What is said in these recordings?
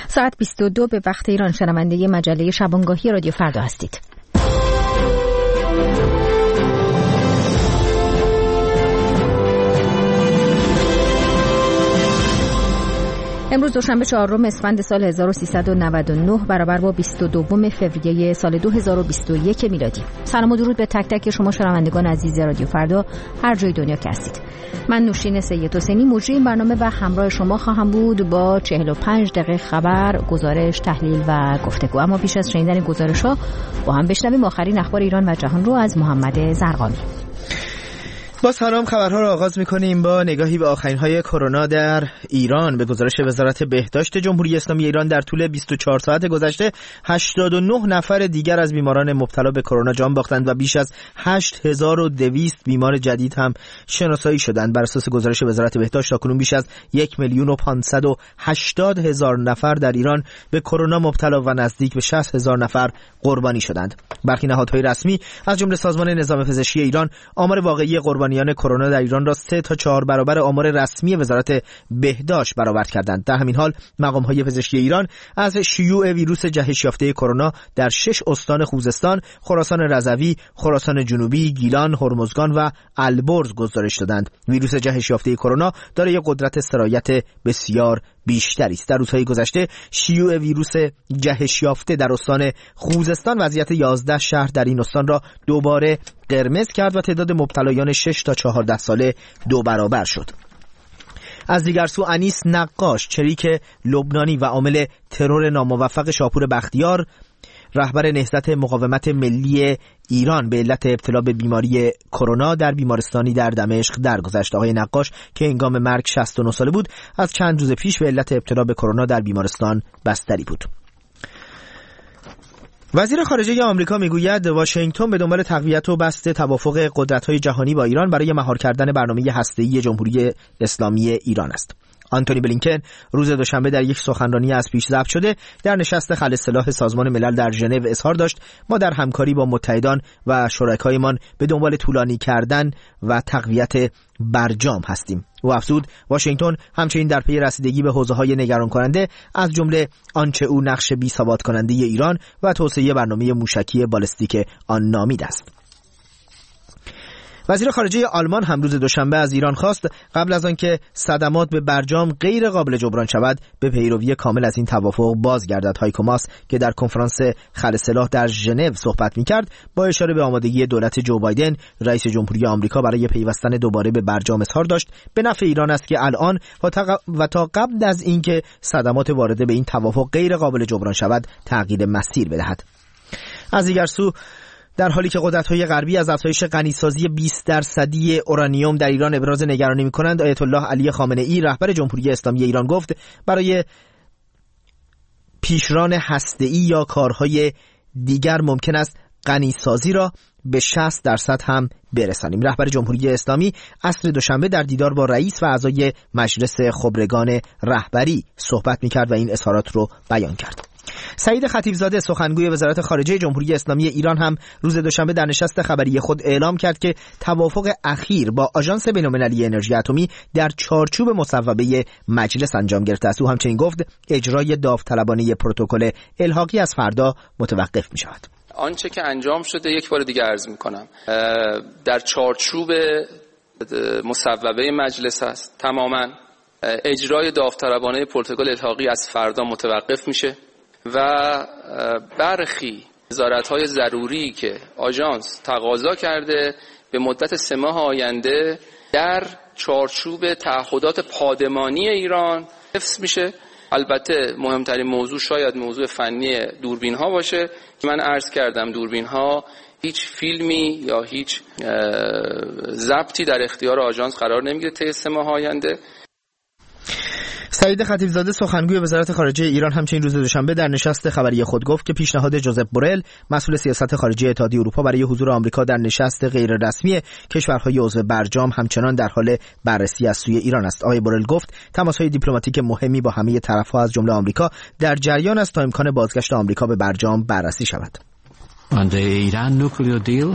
ساعت 22 به وقت ایران شنونده مجله شبانگاهی رادیو فردا هستید. امروز دوشنبه 4 اسفند سال 1399 برابر با 22 فوریه سال 2021 میلادی. سلام و درود به تک تک شما شنوندگان عزیز رادیو فردا هر جای دنیا که هستید. من نوشین سید حسینی مجری این برنامه و همراه شما خواهم بود با 45 دقیقه خبر، گزارش، تحلیل و گفتگو. اما پیش از شنیدن گزارش‌ها با هم بشنویم آخرین اخبار ایران و جهان رو از محمد زرقامی. با سلام خبرها را آغاز می‌کنیم با نگاهی به آخرین‌های کرونا در ایران. به گزارش وزارت بهداشت جمهوری اسلامی ایران در طول 24 ساعت گذشته 89 نفر دیگر از بیماران مبتلا به کرونا جان باختند و بیش از 8200 بیمار جدید هم شناسایی شدند. بر اساس گزارش وزارت بهداشت تاکنون بیش از 1,580,000 نفر در ایران به کرونا مبتلا و نزدیک به 60,000 نفر قربانی شدند. برخی نهادهای رسمی از جمله سازمان نظام پزشکی ایران آمار واقعی قربانیان کرونا در ایران را 3 تا 4 برابر آمار رسمی وزارت بهداشت برآورد کردند. در همین حال مقام‌های پزشکی ایران از شیوع ویروس جهش یافته کرونا در 6 استان خوزستان، خراسان رضوی، خراسان جنوبی، گیلان، هرمزگان و البرز گزارش دادند. ویروس جهش یافته کرونا دارای قدرت سرایت بسیار بیشتری است. در روزهای گذشته شیوع ویروس جهش یافته در استان خوزستان وضعیت 11 شهر در این استان را دوباره قرمز کرد و تعداد مبتلایان 6 تا 14 ساله 2 برابر شد. از دیگر سو انیس نقاش، چریک لبنانی و عامل ترور ناموفق شاپور بختیار، رهبر نهضت مقاومت ملی ایران، به علت ابتلا به بیماری کرونا در بیمارستانی در دمشق درگذشت. آقای نقاش که هنگام مرگ 69 ساله بود، از چند روز پیش به علت ابتلا به کرونا در بیمارستان بستری بود. وزیر خارجه آمریکا میگوید واشنگتن به دنبال تقویت و بسط توافق قدرت‌های جهانی با ایران برای مهار کردن برنامه هسته‌ای جمهوری اسلامی ایران است. آنتونی بلینکن روز دوشنبه در یک سخنرانی از پیش ضبط شده در نشست خل اصلاح سازمان ملل در ژنو اظهار داشت ما در همکاری با متحدان و شرکایمان به دنبال طولانی کردن و تقویت برجام هستیم. او افزود واشنگتن همچنین در پی رسیدگی به حوزه‌های نگران کننده از جمله آنچه او نقش بی ثبات کننده ایران و توسعه برنامه موشکی بالستیک آن نامید است. وزیر خارجه آلمان هم روز دوشنبه از ایران خواست قبل از آنکه صدمات به برجام غیر قابل جبران شود به پیروی کامل از این توافق بازگردد. هایکو ماس که در کنفرانس خل اصلاح در ژنو صحبت می‌کرد با اشاره به آمادگی دولت جو بایدن رئیس جمهوری آمریکا برای پیوستن دوباره به برجام اظهار داشت به نفع ایران است که الان و تا قبل از اینکه صدمات وارده به این توافق غیر قابل جبران شود تغییر مسیر بدهد. از دیگر سو در حالی که قدرت‌های غربی از افزایش غنیسازی 20% اورانیوم در ایران ابراز نگرانی می‌کنند، آیت الله علی خامنه‌ای رهبر جمهوری اسلامی ایران گفت برای پیشران هسته‌ای یا کارهای دیگر ممکن است غنیسازی را به 60% هم برسانیم. رهبر جمهوری اسلامی عصر دوشنبه در دیدار با رئیس و اعضای مجلس خبرگان رهبری صحبت می‌کرد و این اظهارات رو بیان کرد. سعید خطیبزاده سخنگوی وزارت خارجه جمهوری اسلامی ایران هم روز دوشنبه در نشست خبری خود اعلام کرد که توافق اخیر با آژانس بین‌المللی انرژی اتمی در چارچوب مصوبه مجلس انجام گرفته است. او همچنین گفت اجرای داوطلبانه پروتکل الحاقی از فردا متوقف می‌شود. آنچه که انجام شده یک بار دیگه عرض می‌کنم در چارچوب مصوبه مجلس است. تماماً اجرای داوطلبانه پروتکل الحاقی از فردا متوقف میشه و برخی وزارت‌های ضروری که آژانس تقاضا کرده به مدت 3 ماه آینده در چارچوب تعهدات پادمانی ایران حفظ میشه. البته مهمترین موضوع شاید موضوع فنی دوربین‌ها باشه که من عرض کردم دوربین‌ها هیچ فیلمی یا هیچ ضبطی در اختیار آژانس قرار نمیگیره طی 3 ماه آینده. سعید خطیبزاده سخنگوی وزارت خارجه ایران همچنین روز دوشنبه در نشست خبری خود گفت که پیشنهاد جوزف بورل مسئول سیاست خارجی اتحادیه اروپا برای حضور آمریکا در نشست غیر رسمی کشورهای عضو برجام همچنان در حال بررسی از سوی ایران است. آقای بورل گفت تماس‌های دیپلماتیک مهمی با همه طرف‌ها از جمله آمریکا در جریان است تا امکان بازگشت آمریکا به برجام بررسی شود. On the Iran nuclear deal,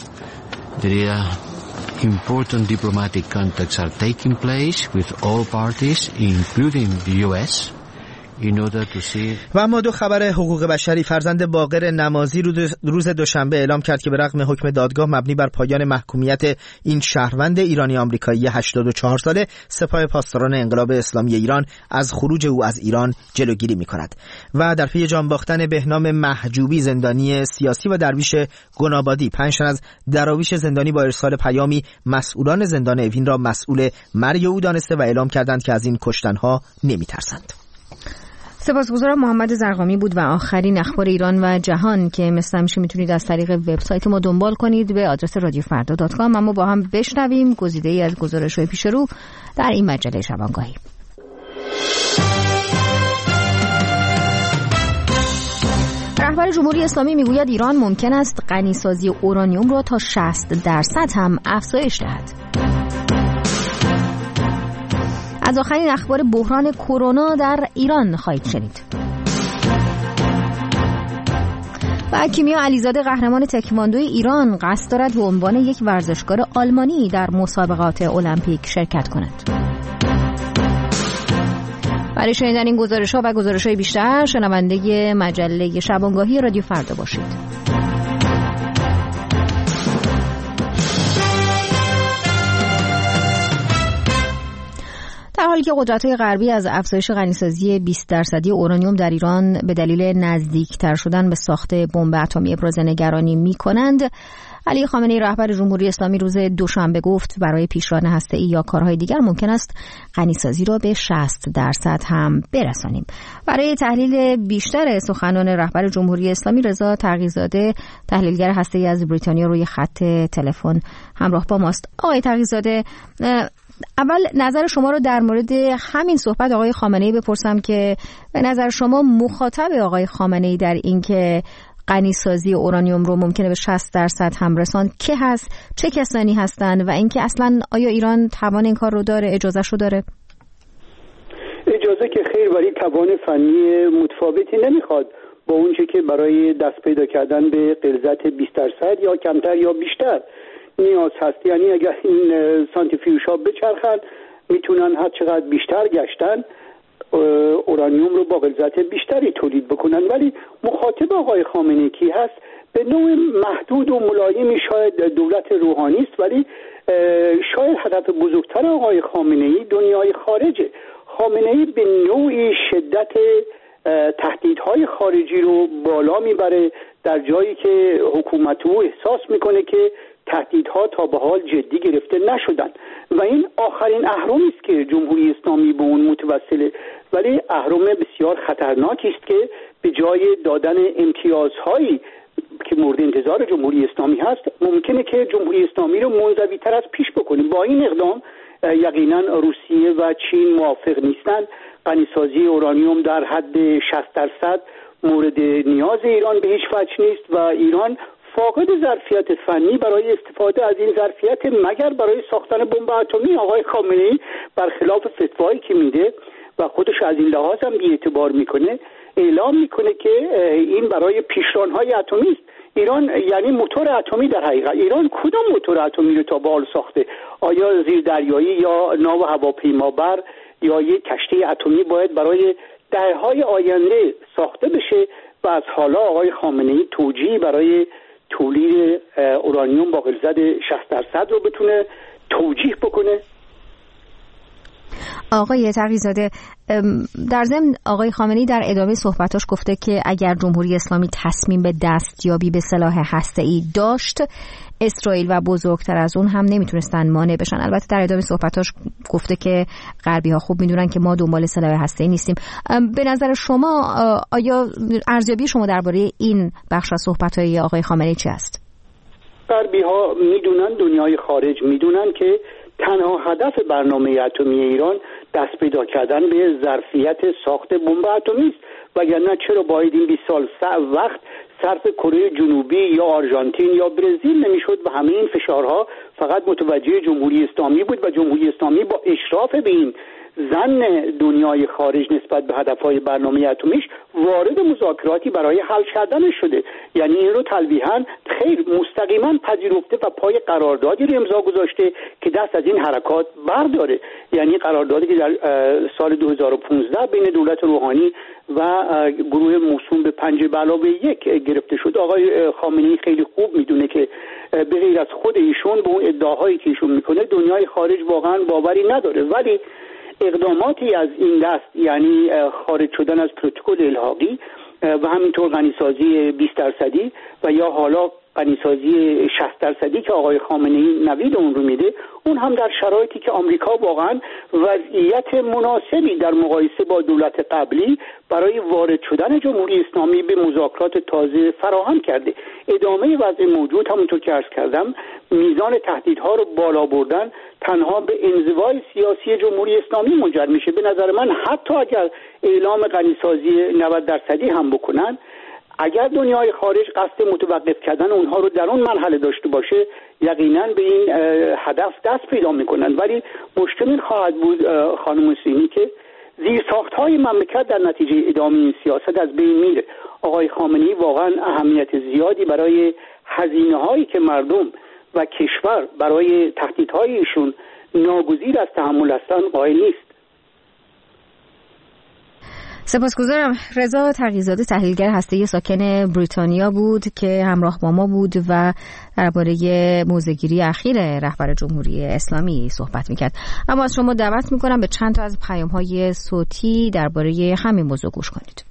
important diplomatic contacts are taking place with all parties, including the US, و اما دو خبر حقوق بشری. فرزند باقر نمازی روز دوشنبه اعلام کرد که به رغم حکم دادگاه مبنی بر پایان محکومیت این شهروند ایرانی آمریکایی 84 ساله، سپاه پاسداران انقلاب اسلامی ایران از خروج او از ایران جلوگیری می‌کند. و در پی جان باختن بهنام محجوبی زندانی سیاسی و درویش گنابادی، 5 تن از دراویش زندانی با ارسال پیامی مسئولان زندان اوین را مسئول مرگ او دانسته و اعلام کردند که از این کشتن‌ها نمی‌ترسند. سپاسگزارم. محمد زرقامی بود و آخرین اخبار ایران و جهان که مثل همیشه میتونید از طریق وبسایت ما دنبال کنید به آدرس رادیوفردا.com. اما با هم بشنویم گزیده‌ای از گزارش‌های پیش رو در این مجله شبانگاهی. رهبر جمهوری اسلامی میگوید ایران ممکن است غنیسازی اورانیوم را تا 60% هم افزایش دهد. از آخرین اخبار بحران کرونا در ایران خواهید شنید. و کیمیا علیزاده قهرمان تکواندوی ایران قصد دارد به عنوان یک ورزشکار آلمانی در مسابقات المپیک شرکت کند. برای شنیدن این گزارش‌ها و گزارش‌های بیشتر شنونده مجله شبانگاهی رادیو فردا باشید. در حالی که قدرت‌های غربی از افزایش غنیسازی 20% اورانیوم در ایران به دلیل نزدیکتر شدن به ساخت بمب اتمی ابراز نگرانی می‌کنند، علی خامنه‌ای رهبر جمهوری اسلامی روز دوشنبه گفت برای پیشران هسته‌ای یا کارهای دیگر ممکن است غنیسازی را به 60% هم برسانیم. برای تحلیل بیشتر سخنان رهبر جمهوری اسلامی، رضا تقی‌زاده تحلیلگر هسته‌ای از بریتانیا روی خط تلفن همراه با ماست. آقای تقی‌زاده، اول نظر شما رو در مورد همین صحبت آقای خامنه‌ای بپرسم که به نظر شما مخاطب آقای خامنه‌ای در این که غنیسازی اورانیوم رو ممکنه به 60% هم رساند که هست، چه کسانی هستند و اینکه اصلا آیا ایران توان این کار رو داره، اجازهش رو داره؟ اجازه که خیر، ولی توان فنی متفاوتی نمیخواد با اونچه که برای دست پیدا کردن به غلظت 20% یا کمتر یا بیشتر نیاز هست. یعنی اگر این سانتریفیوژها بچرخن میتونن هر چقدر بیشتر گشتن اورانیوم رو با غلظت بیشتری تولید بکنن. ولی مخاطب آقای خامنه‌ای کی هست؟ به نوع محدود و ملایمی شاید دولت روحانی است، ولی شاید هدف بزرگتر آقای خامنه‌ای دنیای خارجه. خامنه‌ای به نوعی شدت تهدیدهای خارجی رو بالا میبره در جایی که حکومت او احساس میکنه که تهدیدها تا به حال جدی گرفته نشدن و این آخرین اهرمی است که جمهوری اسلامی به اون متوسله. ولی اهرم بسیار خطرناکی است که به جای دادن امتیازهایی که مورد انتظار جمهوری اسلامی هست، ممکنه که جمهوری اسلامی رو منزوی‌تر از پیش بکنیم. با این اقدام یقینا روسیه و چین موافق نیستند. غنیسازی اورانیوم در حد 60% مورد نیاز ایران به هیچ وجه نیست و ایران فاقد ظرفیت فنی برای استفاده از این ظرفیت مگر برای ساختن بمب اتمی. آقای خامنه‌ای برخلاف فتوایی که میده و خودش از این لحاظ هم بی‌اعتبار میکنه، اعلام میکنه که این برای پیشران‌های اتمی است. ایران یعنی موتور اتمی در حقیقت. ایران کدام موتور اتمی رو تا به حال ساخته؟ آیا زیردریایی یا ناو هواپیمابر یا یک کشتی اتمی باید برای دهه‌های آینده ساخته بشه و از حالا آقای خامنه‌ای توجیهی برای تولید اورانیوم با غلظت 60% رو بتونه توجیه بکنه؟ آقای تقی‌زاده، در ضمن آقای خامنه‌ای در ادامه صحبتاش گفته که اگر جمهوری اسلامی تصمیم به دستیابی به سلاح هسته‌ای داشت، اسرائیل و بزرگتر از اون هم نمیتونستن مانع بشن. البته در ادامه صحبتاش گفته که غربی‌ها خوب میدونن که ما دنبال سلاح هسته‌ای نیستیم. به نظر شما آیا ارزیابی شما درباره این بخش از صحبت‌های آقای خامنه‌ای چی است؟ غربی‌ها میدونن، دنیای خارج میدونن که تنها هدف برنامه اتمی ایران دست پیدا کردن به ظرفیت ساخت بمب اتمی است. وگرنه چرا باید این 20 سال وقت صرف کره جنوبی یا آرژانتین یا برزیل نمیشد و همه این فشارها فقط متوجه جمهوری اسلامی بود و جمهوری اسلامی با اشراف به این زن دنیای خارج نسبت به هدفهای برنامه اتمیش وارد مذاکراتی برای حل کردن شده. یعنی این رو تلویحاً خیر مستقیما پذیرفته و پای قراردادی رو امضا گذاشته که دست از این حرکات برداره. یعنی قراردادی که در سال 2015 بین دولت روحانی و گروه موسوم به 5+1 گرفته شد. آقای خامنه‌ای خیلی خوب میدونه که به غیر از خود ایشون به اون ادعاهایی که ایشون میکنه دنیای خارج واقعا باوری نداره، ولی اقداماتی از این دست، یعنی خارج شدن از پروتکل الحاقی و همینطور غنیسازی 20% و یا حالا غنیسازی 60% که آقای خامنه‌ای نوید اون رو میده، اون هم در شرایطی که آمریکا واقعا وضعیت مناسبی در مقایسه با دولت قبلی برای وارد شدن جمهوری اسلامی به مذاکرات تازه فراهم کرده. ادامه وضع موجود همونطور که عرض کردم میزان تهدیدها رو بالا بردن تنها به انزوای سیاسی جمهوری اسلامی منجر میشه. به نظر من حتی اگر اعلام غنیسازی 90% هم بکنن، اگر دنیای خارج قصد متوقف کردن اونها رو در اون مرحله داشته باشه، یقینا به این هدف دست پیدا میکنن. ولی مشکل این خواهد بود خانم حسینی که زیرساخت‌های مملکت در نتیجه ادامه این سیاست از بین میره. آقای خامنه‌ای واقعا اهمیت زیادی برای هزینه‌هایی که مردم و کشور برای تهدیدهای ایشون ناگزیر از تحمل هستن قائل نیست. سپاسگزارم. رضا تقی‌زاده تحلیلگر هسته‌ای ساکن بریتانیا بود که همراه با ما بود و درباره موضع‌گیری اخیر رهبر جمهوری اسلامی صحبت می‌کرد. اما از شما دعوت می‌کنم به چند تا از پیام‌های صوتی درباره همین موضوع گوش کنید.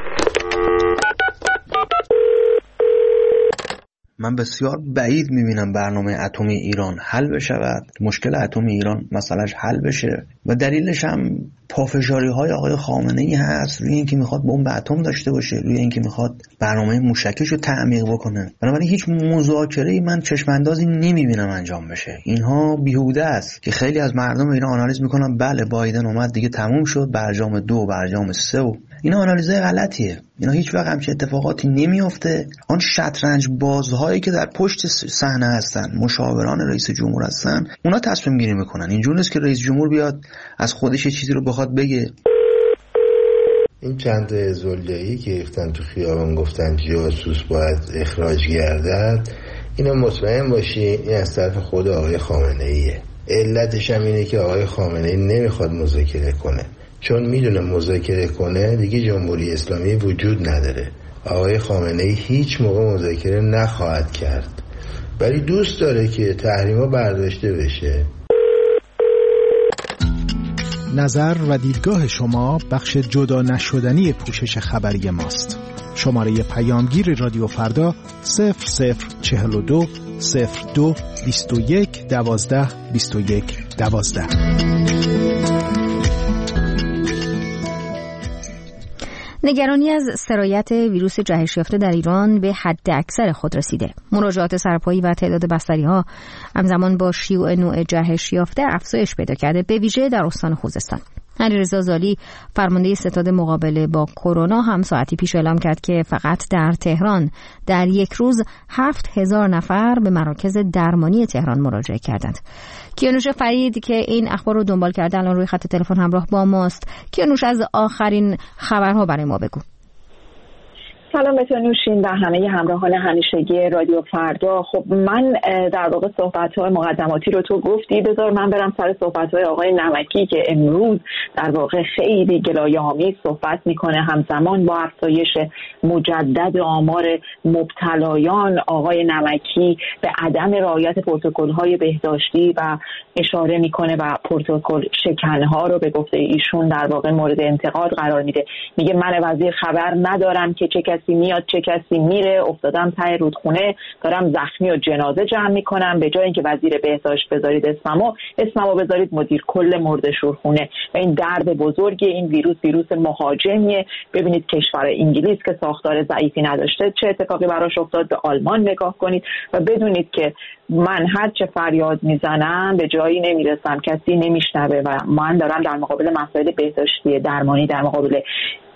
من بسیار بعید میبینم برنامه اتمی ایران حل بشود، مشکل اتمی ایران مسئلهش حل بشه و دلیلش هم پافشاری‌های آقای خامنه‌ای هست روی اینکه میخواد بمب اتم داشته باشه، روی اینکه میخواد برنامه موشکیش رو تعمیق بکنه. بنابراین هیچ مذاکره‌ای من چشم‌اندازی نمیبینم انجام بشه. اینها بیهوده است که خیلی از مردم ایران آنالیز میکنن بله بایدن اومد دیگه تموم شد، برجام 2 برجام 3 و اینا آنالیزهای غلطیه. اینا هیچ وقت همچین اتفاقاتی نمیافته. آن شطرنج بازهایی که در پشت صحنه هستن، مشاوران رئیس جمهور هستن، اونا تصمیم گیری میکنن. اینجوری نیست که رئیس جمهور بیاد از خودش یه چیزی رو بخواد بگه. این چند تا حزب‌اللهی که ریختن تو خیابان گفتن جاسوس باید اخراج گردد، اینا مطمئن باشی این از طرف خود آقای خامنه‌ایه. علتش هم اینه که آقای خامنه‌ای نمیخواد مذاکره کنه، چون میدونه مذاکره کنه دیگه جمهوری اسلامی وجود نداره. آقای خامنه‌ای هیچ موقع مذاکره نخواهد کرد، ولی دوست داره که تحریما برداشته بشه. نظر و دیدگاه شما بخش جدا نشدنی پوشش خبری ماست. شماره پیامگیر رادیو فردا 0042 02 21 12 21 12. نگرانی از سرایت ویروس جهش یافته در ایران به حد اکثر خود رسیده. مراجعات سرپایی و تعداد بستری‌ها همزمان با شیوع نوع جهش یافته افزایش پیدا کرده، به ویژه در استان خوزستان. علیرضا زالی فرمانده ستاد مقابله با کرونا هم ساعتی پیش اعلام کرد که فقط در تهران در یک روز 7,000 نفر به مراکز درمانی تهران مراجعه کردند. کیانوش فرید که این اخبار رو دنبال کرده الان روی خط تلفن همراه با ماست. کیانوش، از آخرین خبرها برای ما بگو. سلام به تو نوشین و همه همراهان همیشگی رادیو فردا. خب من در واقع صحبت‌های مقدماتی رو تو گفتی، بذار من برم سر صحبت‌های آقای نمکی که امروز در واقع خیلی گلایه‌آمیز صحبت میکنه. همزمان با افزایش مجدد آمار مبتلایان، آقای نمکی به عدم رعایت پروتکل‌های بهداشتی و اشاره میکنه و پروتکل شکن‌ها رو به گفته ایشون در واقع مورد انتقاد قرار میده. میگه من وزیر خبر ندارم که چه کسی میاد چه کسی میره، افتادم ته رودخونه دارم زخمی و جنازه جمع میکنم، به جای اینکه وزیر بهداشت بذارید اسممو بذارید مدیر کل مرد شورخونه. و این درد بزرگی، این ویروس مهاجمیه. ببینید کشور انگلیس که ساختار ضعیفی نداشته چه اتفاقی براش افتاد، به آلمان نگاه کنید و بدونید که من هر چه فریاد میزنم به جایی نمیرسم، کسی نمیشنوه و من دارم در مقابل مسائل بهداشتی درمانی، در مقابل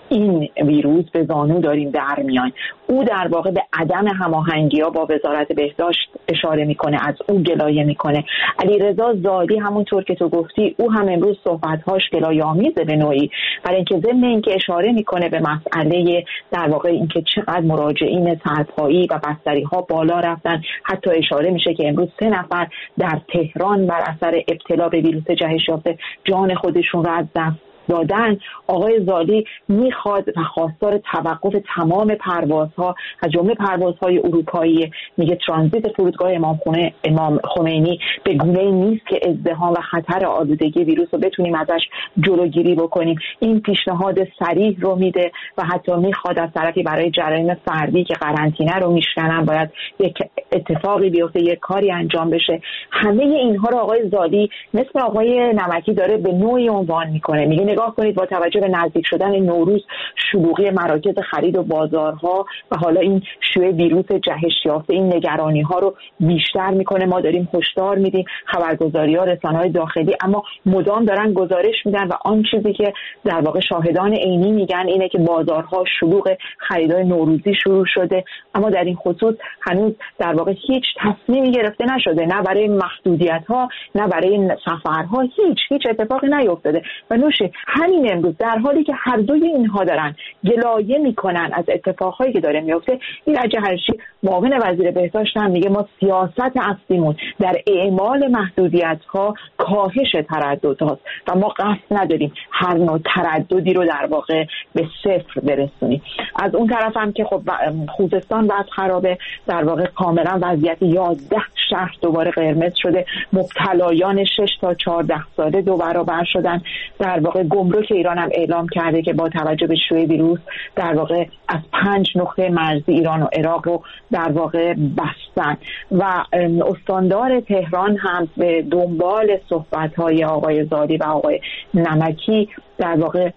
این ویروس به زانو داریم در میان. او در واقع به عدم هماهنگی‌ها با وزارت بهداشت اشاره میکنه، از او گلایه میکنه. علیرضا زادی همونطور که تو گفتی او هم امروز صحبت‌هاش گلایه‌آمیزه به نوعی، برای اینکه ضمن اینکه اشاره میکنه به مسئله در واقع اینکه چقدر مراجعین سرپایی و بستری‌ها بالا رفتن، حتی اشاره میشه که امروز 3 نفر در تهران بر اثر ابتلا به ویروس جهش یافته جان خودشون را از دست دادن. آقای زالی میخواد و خواستار توقف تمام پروازها از جمله پروازهای اروپایی. میگه ترانزیت فرودگاه امام خمینی به گونه‌ای نیست که ازدحام و خطر آلودگی ویروس رو بتونیم ازش جلوگیری بکنیم. این پیشنهاد صریح رو میده و حتی میخواد از طرفی برای جرایم فردی که قرنطینه رو میشکنن باید یک اتفاقی بیفته، یک کاری انجام بشه. همه اینها رو آقای زالی مثل آقای نمکی داره به نوعی عنوان میکنه. میگه نگاه کنید با توجه به نزدیک شدن نوروز، شلوغی مراکز خرید و بازارها و حالا این شیوع ویروس جهش یافته این نگرانی ها رو بیشتر میکنه. ما داریم هشدار میدیم، خبرگزاری‌ها، رسانه‌های داخلی اما مدام دارن گزارش میدن و آن چیزی که در واقع شاهدان عینی میگن اینه که بازارها شلوغ، خریدای نوروزی شروع شده، اما در این خصوص هنوز در واقع هیچ تصمیمی گرفته نشده، نه برای محدودیت‌ها نه برای سفرها، هیچ اتفاقی نیفتاده. و نوشه همین امروز در حالی که هر دوی اینها دارن گلایه میکنن از اتفاقهایی که داره میفته، این جهشی معاون وزیر بهداشت هم میگه ما سیاست اصلیمون در اعمال محدودیت‌ها کاهش تردد هاست و ما قصد نداریم هر نوع ترددی رو در واقع به صفر برسونیم. از اون طرف هم که خب خوزستان وضع خرابه، در واقع کاملا وضعیت 11 شهر دوباره قرمز شده، مبتلایان 6 تا 14 ساله 2 برابر شدن. در واقع گمرک ایران هم اعلام کرده که با توجه به شیوع ویروس در واقع از 5 نقطه مرزی ایران و عراق رو در واقع بستن و استاندار تهران هم به دنبال صحبت‌های آقای زادی و آقای نمکی در واقع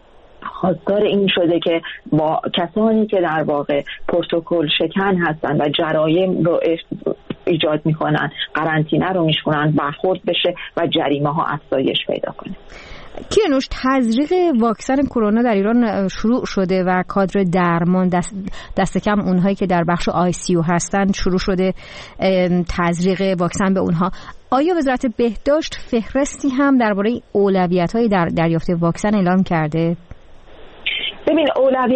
خواستار این شده که با کسانی که در واقع پروتکل شکن هستن و جرایم رو ایجاد میکنن، قرنطینه رو میشکنن، برخورد بشه و جریمه ها افزایش پیدا کنه. کیانوش، تزریق واکسن کرونا در ایران شروع شده و کادر درمان دست کم اونهایی که در بخش ICU هستن شروع شده تزریق واکسن به اونها. آیا وزارت بهداشت فهرستی هم درباره اولویت‌های در دریافت واکسن اعلام کرده؟ ببین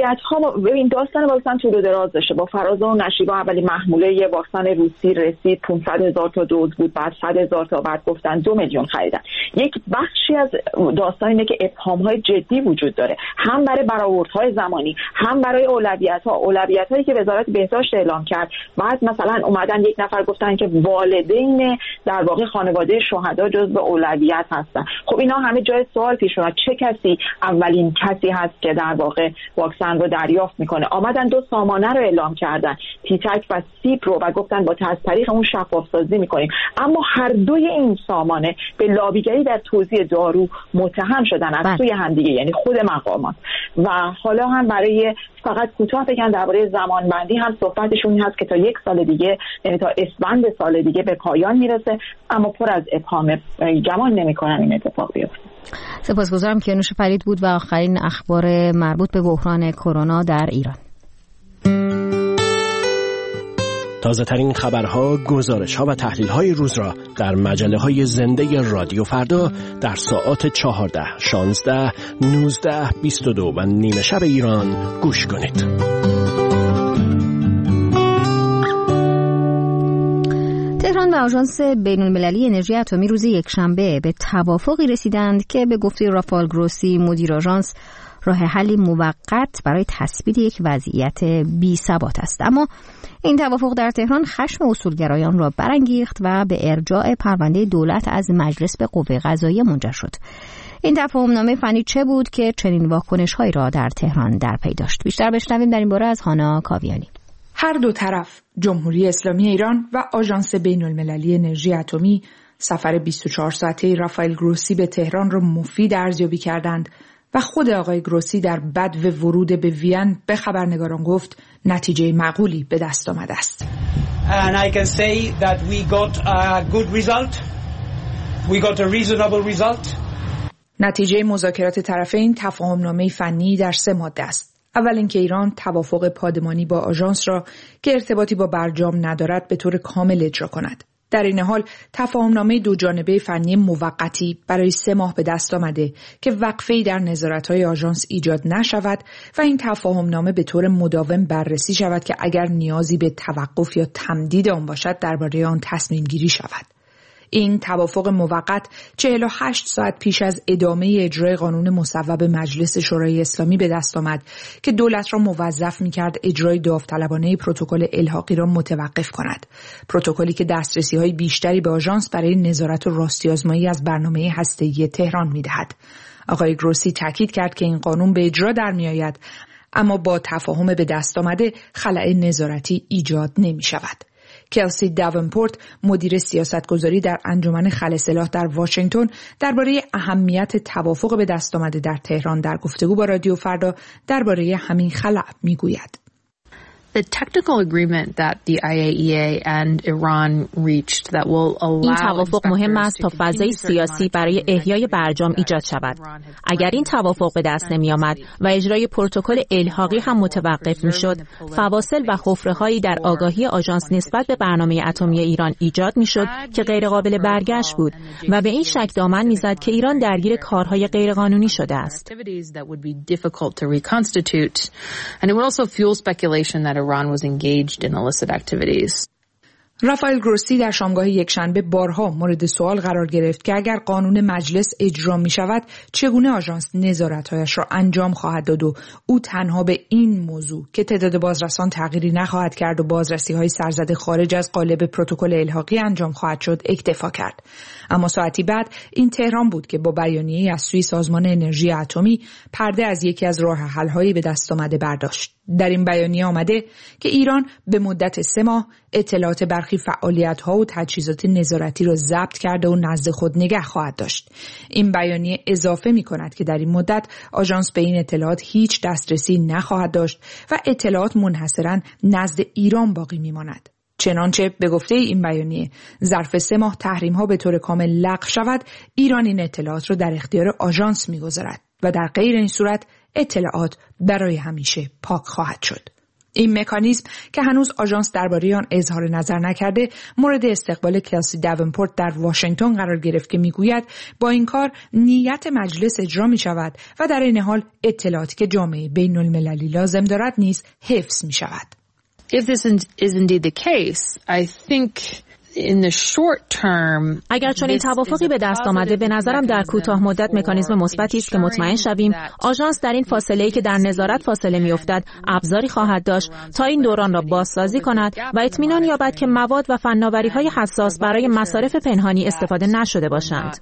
داستان واکسن طول و دراز داشته. با فراز و نشیب اولی محموله یه واکسن روسی رسید 500,000 تا دوز بود، بعد 100,000 تا، بعد گفتن 2 میلیون خریدن. یک بخشی از داستان اینه که ابهام‌های جدی وجود داره، هم برای برآوردهای زمانی، هم برای اولویت‌هایی که وزارت بهداشت اعلام کرد. بعد مثلا اومدن یک نفر گفتن که والدین در واقع خانواده شهدا جزو اولویت هستن. خب اینا همه جای سوال پیش میاد، چه کسی اولین کسی هست که در واقع واکسن رو دریافت میکنه؟ آمدن 2 سامانه رو اعلام کردن، تیتک و سیپ رو، و گفتن با طریق اون شفاف سازی میکنیم. اما هر دوی این سامانه به لابیگری در توزیع دارو متهم شدن از سوی همدیگه، یعنی خود مقامات. و حالا هم برای فقط کوتاه بگن درباره زمانبندی هم صحبتشون هست که تا 1 سال دیگه، یعنی تا اسفند سال دیگه به پایان میرسه، اما پر از ابهام، گمان نمیکنن این اتفاق بیفته. سپاسگزارم. کیانوش فرید بود و آخرین اخبار مربوط به بحران کرونا در ایران. تازه ترین خبرها، گزارش‌ها و تحلیل‌های روز را در مجله‌های زنده رادیو فردا در ساعات 14، 16، 19، 22 و نیمه شب ایران گوش کنید. تهران و آژانس بین‌المللی انرژی اتمی روز یکشنبه به توافقی رسیدند که به گفته رافائل گروسی مدیر آژانس راه حلی موقت برای تثبیت یک وضعیت بی‌ثبات است. اما این توافق در تهران خشم اصولگرایان را برانگیخت و به ارجاع پرونده دولت از مجلس به قوه قضاییه منجر شد. این تفاهم‌نامه فنی چه بود که چنین واکنش‌هایی را در تهران در پی داشت؟ بیشتر بشنویم در این باره از هانا کاویانی. هر دو طرف، جمهوری اسلامی ایران و آژانس بین‌المللی انرژی اتمی، سفر 24 ساعته رافائل گروسی به تهران را مفید ارزیابی کردند و خود آقای گروسی در بدو ورود به وین به خبرنگاران گفت نتیجه معقولی به دست آمده است. And I can say that we got a good result. We got a reasonable result. نتیجه مذاکرات طرفین تفاهمنامه فنی در 3 ماده است. اول اینکه ایران توافق پادمانی با آژانس را که ارتباطی با برجام ندارد به طور کامل اجرا کند. در این حال تفاهمنامه 2 جانبه فنی موقتی برای 3 ماه به دست آمده که وقفه‌ای در نظارت‌های آژانس ایجاد نشود و این تفاهمنامه به طور مداوم بررسی شود که اگر نیازی به توقف یا تمدید آن باشد درباره آن تصمیم گیری شود. این توافق موقت 48 ساعت پیش از ادامه اجرای قانون مصوب مجلس شورای اسلامی به دست آمد که دولت را موظف می‌کرد اجرای داوطلبانه پروتکل الحاقی را متوقف کند. پروتکلی که دسترسی‌های بیشتری به آژانس برای نظارت و راستی‌آزمایی از برنامه هسته‌ای تهران می‌دهد. آقای گروسی تاکید کرد که این قانون به اجرا در می‌آید، اما با تفاهم به دست آمده خلأ نظارتی ایجاد نمی‌شود. کلسی داونپورت مدیر سیاستگذاری در انجمن خلع سلاح در واشنگتن درباره اهمیت توافق به دست آمده در تهران در گفتگو با رادیو فردا درباره همین خلأ میگوید. The technical agreement that the IAEA and Iran reached that will allow این توافق مهم است تا فضای سیاسی برای احیای برجام ایجاد شود. اگر این توافق به دست نمی آمد و اجرای پروتکل الحاقی هم متوقف می شد، فواصل و حفره‌هایی در آگاهی آژانس نسبت به برنامه اتمی ایران ایجاد می شد که غیر قابل برگشت بود و به این شک دامن می زد که ایران درگیر کارهای غیرقانونی شده است. Iran was engaged in illicit activities. رافائل گروسی در شامگاه یکشنبه بارها مورد سوال قرار گرفت که اگر قانون مجلس اجرا می شود چگونه آژانس نظارت‌هایش را انجام خواهد داد و او تنها به این موضوع که تعداد بازرسان تغییری نخواهد کرد و بازرسی‌های سرزده خارج از قالب پروتکل الحاقی انجام خواهد شد اکتفا کرد. اما ساعتی بعد این تهران بود که با بیانیه‌ای از سوی سازمان انرژی اتمی پرده از یکی از راه حل‌های به دست آمده برداشت. در این بیانیه آمده که ایران به مدت 3 ماه اطلاعات برخی فعالیت‌ها و تجهیزات نظارتی را ضبط کرده و نزد خود نگه خواهد داشت. این بیانیه اضافه می‌کند که در این مدت آژانس به این اطلاعات هیچ دسترسی نخواهد داشت و اطلاعات منحصراً نزد ایران باقی می‌ماند. چنانچه به گفته این بیانیه ظرف 3 ماه تحریم‌ها به طور کامل لغو شود، ایران این اطلاعات را در اختیار آژانس می‌گذارد و در غیر این صورت اطلاعات برای همیشه پاک خواهد شد. این مکانیزم که هنوز آژانس درباره آن اظهار نظر نکرده مورد استقبال کلسی داونپورت در واشنگتن قرار گرفت که میگوید با این کار نیت مجلس اجرا می شود و در این حال اطلاعاتی که جامعه بین المللی لازم دارد نیز حفظ می شود. If this is indeed the case, I think in the short term اگر چون این توافقی به دست آمده به نظرم در کوتاه مدت مکانیزم مثبتی است که مطمئن شویم آژانس در این فاصله‌ای که در نظارت فاصله می‌افتد ابزاری خواهد داشت تا این دوران را بازسازی کند و اطمینان یابد که مواد و فناوری‌های حساس برای مصارف پنهانی استفاده نشده باشند.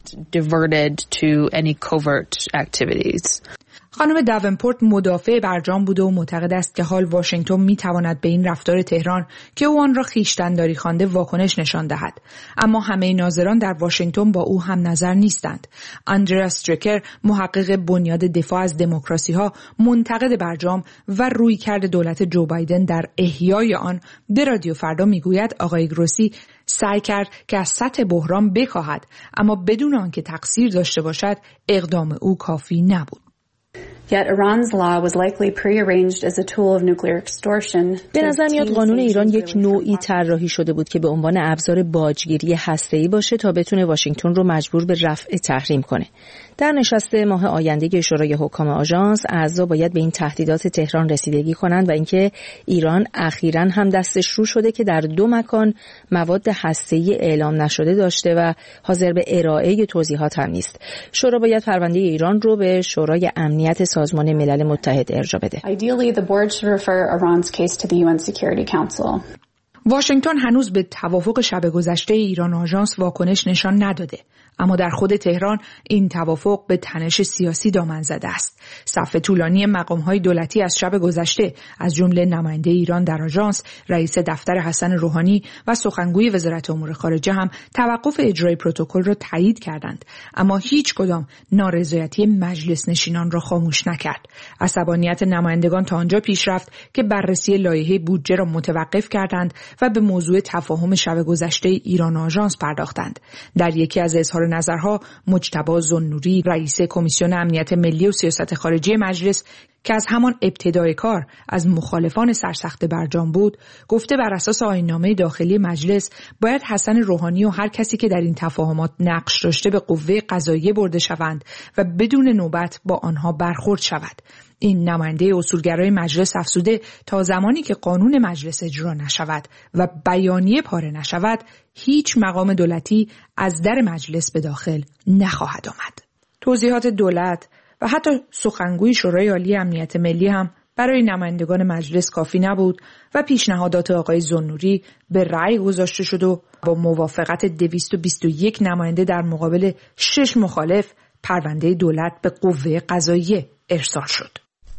خانم داونپورت مدافع برجام بوده و معتقد است که حال واشنگتن می‌تواند به این رفتار تهران که او آن را خویشتن‌داری خوانده واکنش نشان دهد. اما همه ناظران در واشنگتن با او هم نظر نیستند. آندریا ستریکر محقق بنیاد دفاع از دموکراسی‌ها منتقد برجام و رویکرد دولت جو بایدن در احیای آن به رادیو فردا میگوید آقای گروسی سعی کرد که از سطح بحران بکاهد اما بدون آنکه تقصیر داشته باشد اقدام او کافی نبود. Yet Iran's law was likely prearranged as a tool of nuclear extortion. به نظر میاد قانون ایران یک نوعی طراحی شده بود که به عنوان ابزار باجگیری هسته‌ای باشه تا بتونه واشنگتن رو مجبور به رفع تحریم کنه. در نشست ماه آینده شورای حکام آژانس اعضا باید به این تهدیدات تهران رسیدگی کنند و اینکه ایران اخیراً هم دستش رو شده که در 2 مکان مواد هسته‌ای اعلام نشده داشته و حاضر به ارائه توضیحات هم نیست. شورا باید پرونده ایران رو به شورای امنیت سازمان ملل متحد ارجاع بده. Ideally, the board should refer Iran's case to the UN Security Council. واشنگتن هنوز به توافق شب گذشته ایران آژانس واکنش نشان نداده، اما در خود تهران این توافق به تنش سیاسی دامن زده است. صف طولانی مقام‌های دولتی از شب گذشته از جمله نماینده ایران در آژانس، رئیس دفتر حسن روحانی و سخنگوی وزارت امور خارجه هم توقف اجرای پروتکل را تایید کردند، اما هیچ کدام نارضایتی مجلس نشینان را خاموش نکرد. عصبانیت نمایندگان تا آنجا پیش رفت که بررسی لایحه بودجه را متوقف کردند و به موضوع تفاهم شب گذشته ایران و آژانس پرداختند. در یکی از اظهار نظرها مجتبی ذوالنوری، رئیس کمیسیون امنیت ملی و سیاست خارجی مجلس که از همان ابتدای کار از مخالفان سرسخت برجام بود، گفته بر اساس آیین‌نامه داخلی مجلس باید حسن روحانی و هر کسی که در این تفاهمات نقش داشته به قوه قضاییه برده شوند و بدون نوبت با آنها برخورد شود. این نماینده اصولگرای مجلس افزوده تا زمانی که قانون مجلس اجرا نشود و بیانیه پاره نشود، هیچ مقام دولتی از در مجلس به داخل نخواهد آمد. توضیحات دولت و حتی سخنگوی شورای عالی امنیت ملی هم برای نمایندگان مجلس کافی نبود و پیشنهادات آقای ذوالنوری به رأی گذاشته شد و با موافقت 221 نماینده در مقابل 6 مخالف پرونده دولت به قوه قضاییه ارسال شد.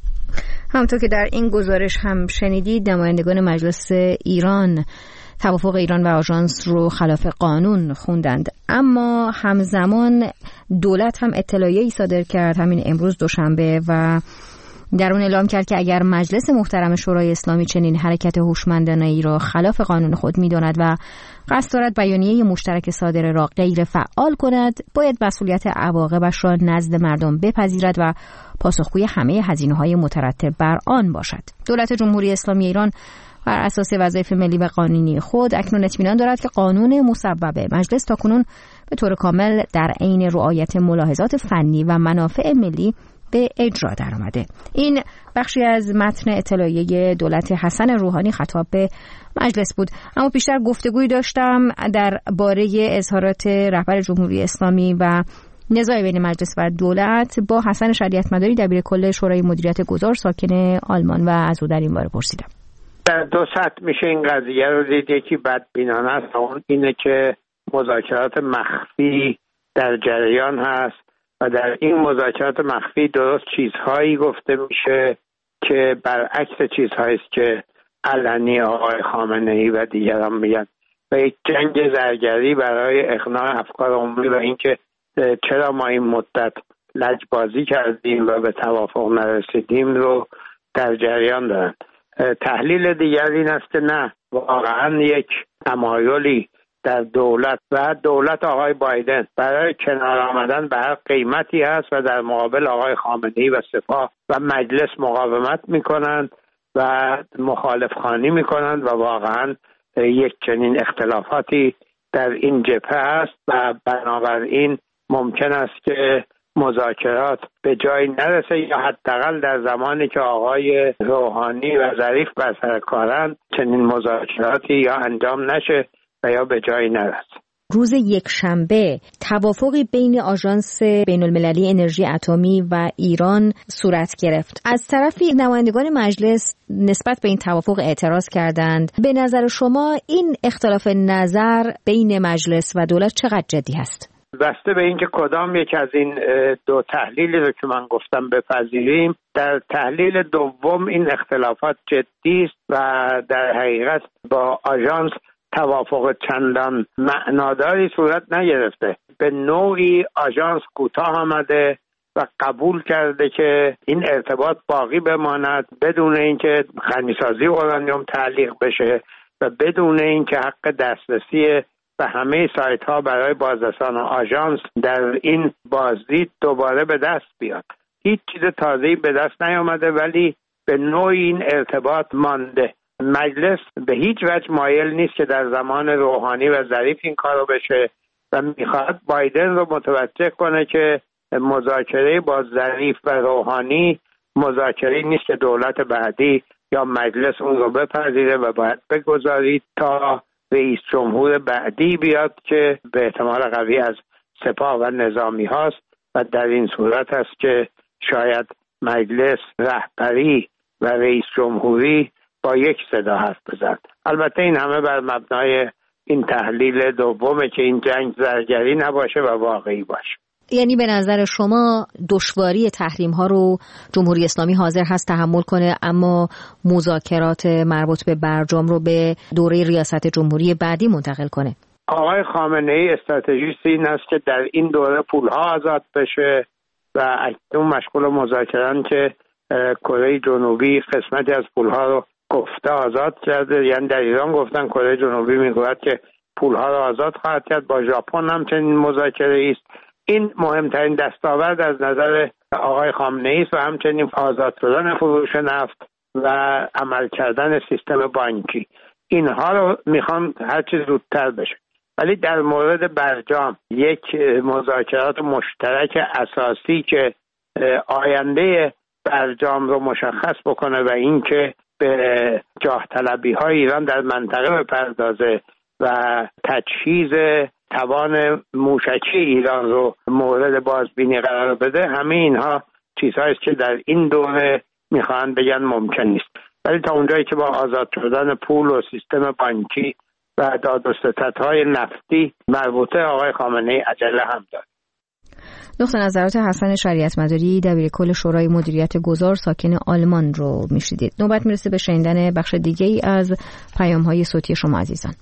همونطور که در این گزارش هم شنیدید، نمایندگان مجلس ایران توافق ایران و آژانس رو خلاف قانون خوندند، اما همزمان دولت هم اطلاعیه‌ای صادر کرد همین امروز دوشنبه و در اون اعلام کرد که اگر مجلس محترم شورای اسلامی چنین حرکت هوشمندانه‌ای را خلاف قانون خود می‌داند و قصد دارد بیانیه مشترک صادره را غیر فعال کند، باید مسئولیت عواقبش را نزد مردم بپذیرد و پاسخگوی همه هزینه‌های مترتب بر آن باشد. دولت جمهوری اسلامی ایران بر اساس وظایف ملی و قانونی خود اکنون اطمینان دارد که قانون مصوب مجلس تاکنون به طور کامل در عین رعایت ملاحظات فنی و منافع ملی به اجرا درآمده. این بخشی از متن اطلاعیه دولت حسن روحانی خطاب به مجلس بود. اما بیشتر گفتگویی داشتم در باره اظهارات رهبر جمهوری اسلامی و نزاع بین مجلس و دولت با حسن شریعتمداری، دبیر کل شورای مدیریت گذار ساکن آلمان، و از او در این باره پرسیدم. در دو سطح میشه این قضیه رو دید. یکی بدبینانه است، اون اینه که مذاکرات مخفی در جریان هست و در این مذاکرات مخفی درست چیزهایی گفته میشه که برعکس چیزهایی است که علنی آقای خامنه‌ای و دیگران میگن و یک جنگ زرگری برای اقناع افکار عمومی و اینکه چرا ما این مدت لجبازی کردیم و به توافق نرسیدیم رو در جریان دارن. تحلیل دیگر این است که نه، واقعا یک تمایلی در دولت آقای بایدن برای کنار آمدن به هر قیمتی هست و در مقابل آقای خامنه‌ای و سپاه و مجلس مقاومت میکنند و مخالف خوانی میکنند و واقعا یک چنین اختلافاتی در این جبهه است و بنابراین ممکن است که مذاکرات به جایی نرسه یا حداقل در زمانی که آقای روحانی و ظریف بر سر کارند چنین مذاکراتی یا انجام نشه و یا به جایی نرسه. روز یکشنبه توافقی بین آژانس بین‌المللی انرژی اتمی و ایران صورت گرفت. از طرفی نمایندگان مجلس نسبت به این توافق اعتراض کردند. به نظر شما این اختلاف نظر بین مجلس و دولت چقدر جدی است؟ بسته به اینکه کدام یک از این دو تحلیلی رو که من گفتم بپذیریم، در تحلیل دوم این اختلافات جدی است و در حقیقت با آژانس توافق چندان معناداری صورت نگرفته. به نوعی آژانس کوتاه آمده و قبول کرده که این ارتباط باقی بماند بدون اینکه غنیسازی اورانیوم تعلیق بشه و بدون اینکه حق دسترسی به همه سایت ها برای بازرسان آژانس در این بازدید دوباره به دست بیاد. هیچ چیز تازه‌ای به دست نیامده ولی به نوعی این ارتباط مانده. مجلس به هیچ وجه مایل نیست که در زمان روحانی و ظریف این کارو بشه و میخواد بایدن رو متوجه کنه که مذاکره با ظریف و روحانی مذاکره نیست که دولت بعدی یا مجلس اون رو بپذیره و باید بگذارید تا رئیس جمهور بعدی بیاد که به احتمال قوی از سپاه و نظامی هاست و در این صورت است که شاید مجلس، رهبری و رئیس جمهوری با یک صدا حرف بزن. البته این همه بر مبنای این تحلیل دومه که این جنگ زرگری نباشه و واقعی باشه. یعنی به نظر شما دشواری تحریم ها رو جمهوری اسلامی حاضر هست تحمل کنه، اما مذاکرات مربوط به برجام رو به دوره ریاست جمهوری بعدی منتقل کنه؟ آقای خامنه‌ای استراتژیست این است که در این دوره پولها آزاد بشه و اکنون مشغول مذاکره‌اند که کره جنوبی قسمتی از پولها رو گفته آزاد کرده، یعنی در ایران گفتن، کره جنوبی میگوید که پولها را آزاد خواهد کرد. با ژاپن هم چنین مذاکره است. این مهمترین دستاورد از نظر آقای خامنه‌ای است و همچنین آزاد شدن فروش نفت و عمل کردن سیستم بانکی. اینها رو میخوان هر چیز زودتر بشه. ولی در مورد برجام یک مذاکرات مشترک اساسی که آینده برجام رو مشخص بکنه و اینکه به جاه طلبی های ایران در منطقه بپردازه و تجهیز توان موشکی ایران رو مورد بازبینی قرار بده، همه اینها چیزهاییست که در این دوره میخوان بگن ممکن نیست. ولی تا اونجایی که با آزاد شدن پول و سیستم بانکی و داد و ستدهای نفتی مربوطه، آقای خامنه‌ای عجله هم داره. نقطه نظرات حسن شریعت‌مداری، دبیرکل شورای مدیریت گذار ساکن آلمان رو میشنیدید. نوبت میرسه به شنیدن بخش دیگه ای از پیام‌های صوتی شما عزیزان.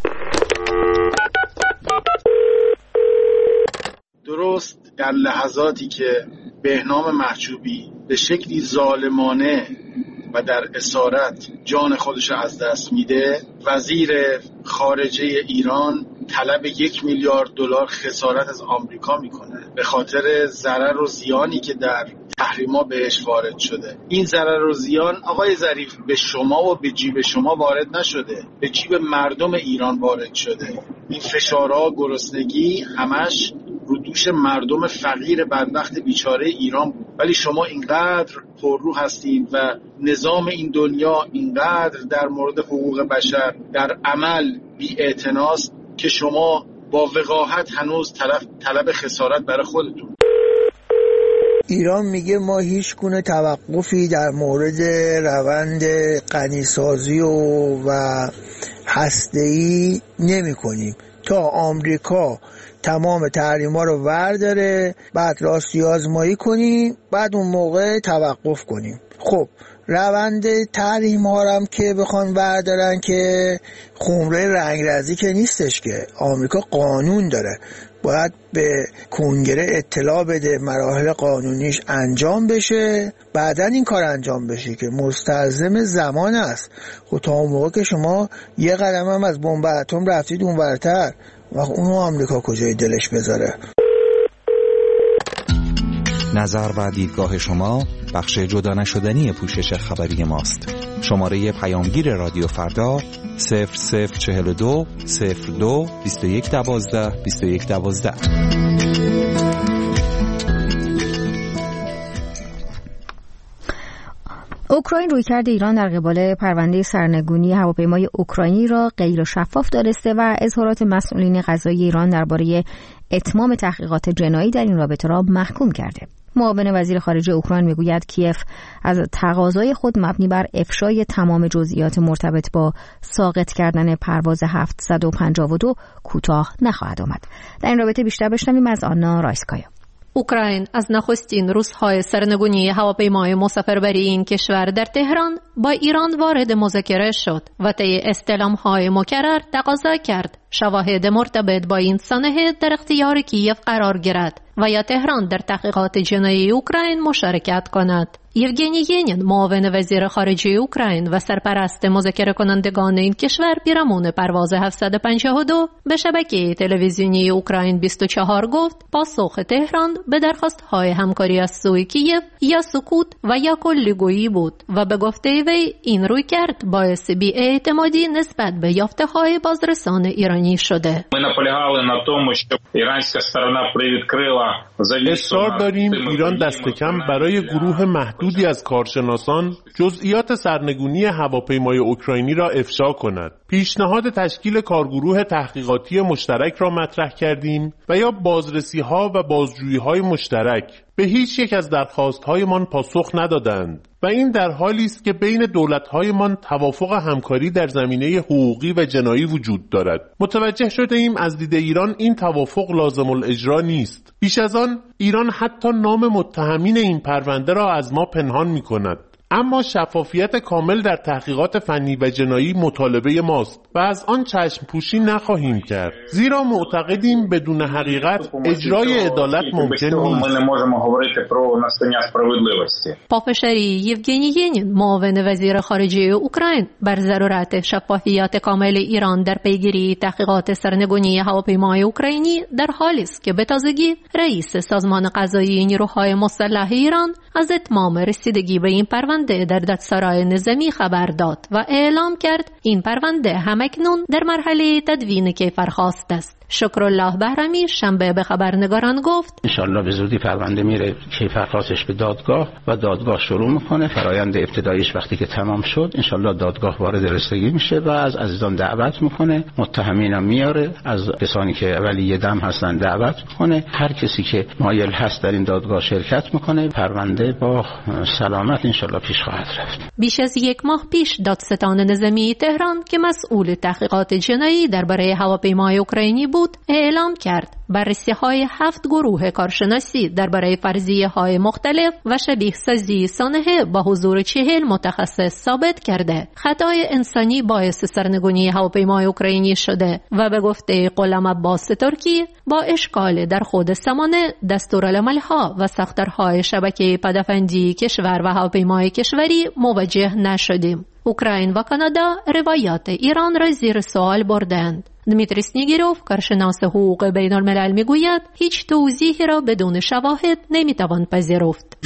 درست در لحظاتی که بهنام محجوبی به شکلی ظالمانه و در اسارت جان خودش از دست میده، وزیر خارجه ایران طلب 1 میلیارد دلار خسارت از آمریکا میکنه به خاطر ضرر و زیانی که در تحریما بهش وارد شده. این ضرر و زیان آقای ظریف به شما و به جیب شما وارد نشده، به جیب مردم ایران وارد شده. این فشارها، گرسنگی همش رو دوش مردم فقیر بدبخت بیچاره ایران بود. ولی شما اینقدر پررو هستید و نظام این دنیا اینقدر در مورد حقوق بشر در عمل بی‌اعتناست که شما با وقاحت هنوز طلب خسارت برای خودتون. ایران میگه ما هیچ گونه توقفی در مورد روند غنیسازی و هسته‌ای نمی‌کنیم تا آمریکا تمام تحریما رو ورداره، بعد راستی آزمایی کنیم، بعد اون موقع توقف کنیم. خب روند تحریم ها هم که بخوان وردارن که خمره رنگرزی که نیستش، که آمریکا قانون داره، باید به کنگره اطلاع بده، مراحل قانونیش انجام بشه، بعدن این کار انجام بشه که مستلزم زمان است. خب تا اون موقع که شما یه قدم هم از بمب اتم رفتید اونورتر، و اونو آمریکا کجای دلش بذاره؟ نظر و دیدگاه شما بخش جدا نشدنی پوشش خبری ماست. شماره پیامگیر رادیو فردا 0042 02 2112 2112. اوکراین رویکرد ایران در قبال پرونده سرنگونی هواپیمای اوکراینی را غیر شفاف دانسته و اظهارات مسئولین قضایی ایران درباره اتمام تحقیقات جنایی در این رابطه را محکوم کرده. معاون وزیر خارجه اوکراین میگوید کیف از تقاضای خود مبنی بر افشای تمام جزئیات مرتبط با ساقط کردن پرواز 752 کوتاه نخواهد آمد. در این رابطه بیشتر بشنویم از آنا رایسکایا. اوکراین از نخستین روزهای سرنگونی هواپیمای مسافربری این کشور در تهران با ایران وارد مذاکره شد و طی استعلام‌های مکرر تقاضا کرد شواهد مرتبط با این سانحه در اختیار کیف قرار گیرد و یا تهران در تحقیقات جنایی اوکراین مشارکت کند. یوگنی ینین، معاون وزیر خارجه اوکراین و سرپرست مذاکره کنندگان این کشور، پیرامون پرواز 752 به شبکه تلویزیونی اوکراین 24 گفت پاسخ تهران به درخواست‌های همکاری از سوی کیف یا سکوت و یا کلیگویی بود و به گفته وی این رویکرد باعث بی‌اعتمادی نسبت به یافته‌های بازرسان ایرانی شده. اصرار داریم ایران دست کم برای گروه محدودی از کارشناسان جزئیات سرنگونی هواپیمای اوکراینی را افشا کند. پیشنهاد تشکیل کارگروه تحقیقاتی مشترک را مطرح کردیم و یا بازرسی‌ها و بازجویی‌های مشترک. به هیچ یک از درخواست‌هایمان پاسخ ندادند و این در حالی است که بین دولت‌هایمان توافق همکاری در زمینه حقوقی و جنایی وجود دارد. متوجه شده‌ایم از دید ایران این توافق لازم الاجرا نیست. بیش از آن ایران حتی نام متهمین این پرونده را از ما پنهان می‌کند. اما شفافیت کامل در تحقیقات فنی و جنایی مطالبه ماست و از آن چشم پوشی نخواهیم کرد، زیرا معتقدیم بدون حقیقت اجرای عدالت ممکن نیست. پافشاری یوگنی ینین معاون وزیر خارجه اوکراین بر ضرورت شفافیت کامل ایران در پیگیری تحقیقات سرنگونی هواپیمای اوکراینی در حالی است که به تازگی رئیس سازمان قضایی نیروهای مسلح ایران از اتمام رسیدگی به این پرونده در دادسرای نظامی خبر داد و اعلام کرد این پرونده همکنون در مرحله تدوین کیفرخواست است. شکرالله بهرمی شنبه به خبرنگاران گفت انشالله به زودی پرونده میره کیفرخواستش به دادگاه و دادگاه شروع میکنه. فرایند ابتداییش وقتی که تمام شد انشالله دادگاه وارد رسیدگی میشه و از عزیزان دعوت میکنه، متهمینم میاره، از کسانی که ولی دم هستن دعوت میکنه، هر کسی که مایل هست در این دادگاه شرکت میکنه. پرونده با سلامت انشالله پیش خواهد رفت. بیش از یک ماه پیش دادستان نظامی تهران که مسئول تحقیقات جنایی درباره هواپیمای اوکراینی بود اعلام کرد بررسی‌های 7 گروه کارشناسی درباره فرضیه‌های مختلف و شبیه سازی سانحه با حضور 40 متخصص ثابت کرده خطای انسانی باعث سرنگونی هواپیمای اوکراینی شده و به گفته غلام عباس ترکی با اشکال در خود سامانه، دستورالعمل‌ها و ساختارهای شبکه پدافندی کشور و هواپیمای کشوری مواجه نشدیم. اوکراین و کانادا روایات ایران را زیر سوال بردند. دمیتری سنیگیروف کارشناس حقوق بین الملل میگوید هیچ توضیحی را بدون شواهد نمیتوان پذیرفت.